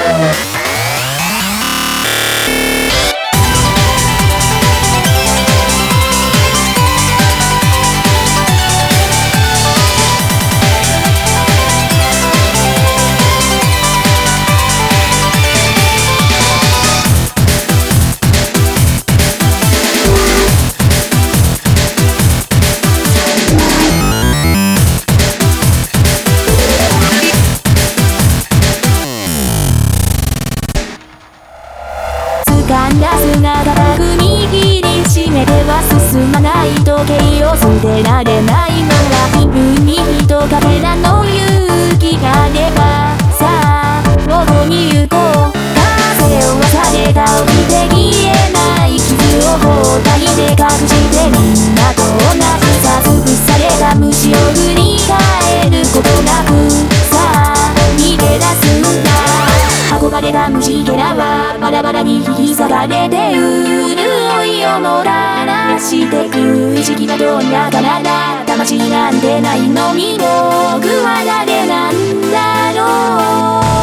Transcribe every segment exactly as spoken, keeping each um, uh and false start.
掴んだ砂がバ握りしめては進まない時計を捨てられないのは自分に人影なの勇気があればさあどこに行こう風を忘れた起きて消えない傷を包帯で隠してみんなと同じさ潰された虫を振り返ることなくさあ逃げ出すんだ憧れた虫けらはバラバラに引き裂かれて潤いをもたらしてく意識がどんな体魂なんてないのに僕は誰なんだろう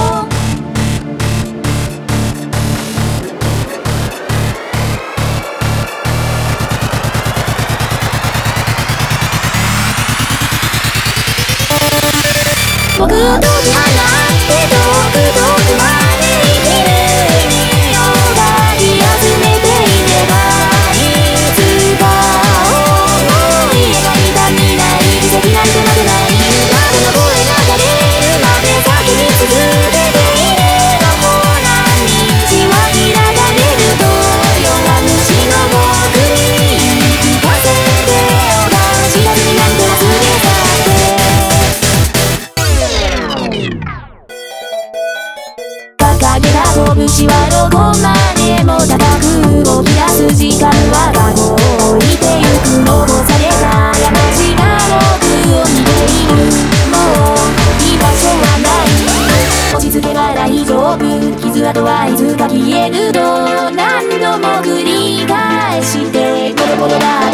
僕とじゃなくて遠く遠くまで行けるようが気集めていればいつか思い描いた未来奇跡なんてなくない誰の声が枯れるまで先に続けていればほら道は開かれると弱虫の僕に言い聞かせてよが知らずになんて忘れ去って掲げた拳はどこまでも高く動き出す時間は過去を置いてゆく残された山地が僕を見ているもう居場所はない落ち着けば大丈夫傷跡はいつか消えると何度も繰り返してボロボロだ